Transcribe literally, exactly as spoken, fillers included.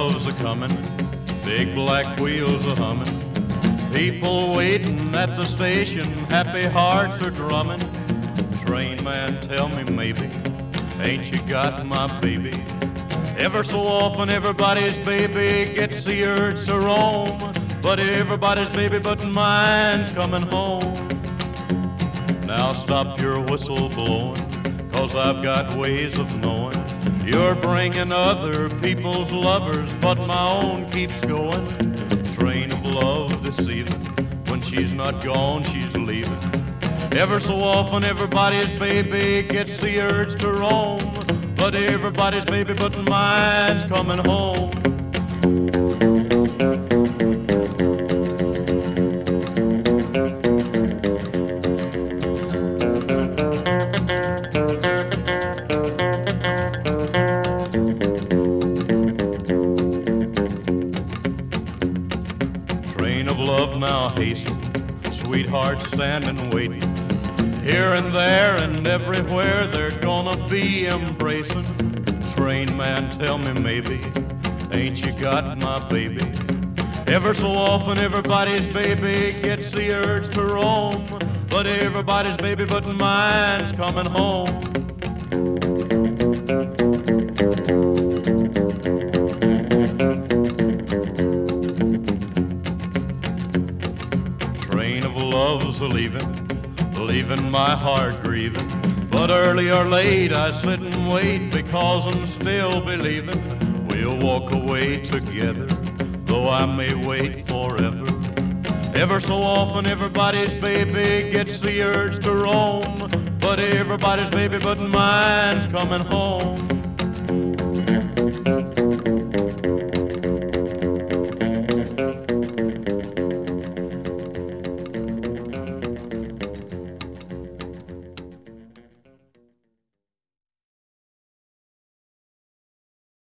love's a comin', big black wheels a hummin', people waiting at the station, happy hearts are drummin'. Train man, tell me maybe, ain't you got my baby? Ever so often everybody's baby gets the urge to roam, but everybody's baby but mine's coming home. Now stop your whistle blowing, 'cause I've got ways of knowing you're bringing other people's lovers, but my own keeps going. Train of love deceiving, when she's not gone, she's leaving. Ever so often everybody's baby gets the urge to roam, but everybody's baby but mine's coming home. Train of love now hasten, sweethearts standing waiting. Here and there and everywhere they're gonna be embracing. Train man, tell me maybe, ain't you got my baby? Ever so often everybody's baby gets the urge to roam, but everybody's baby but mine's coming home. Train of love's a-leaving, leaving my heart grieving, but early or late I sit and wait, because I'm still believing we'll walk away together, though I may wait forever. Ever so often everybody's baby gets the urge to roam, but everybody's baby but mine's coming home.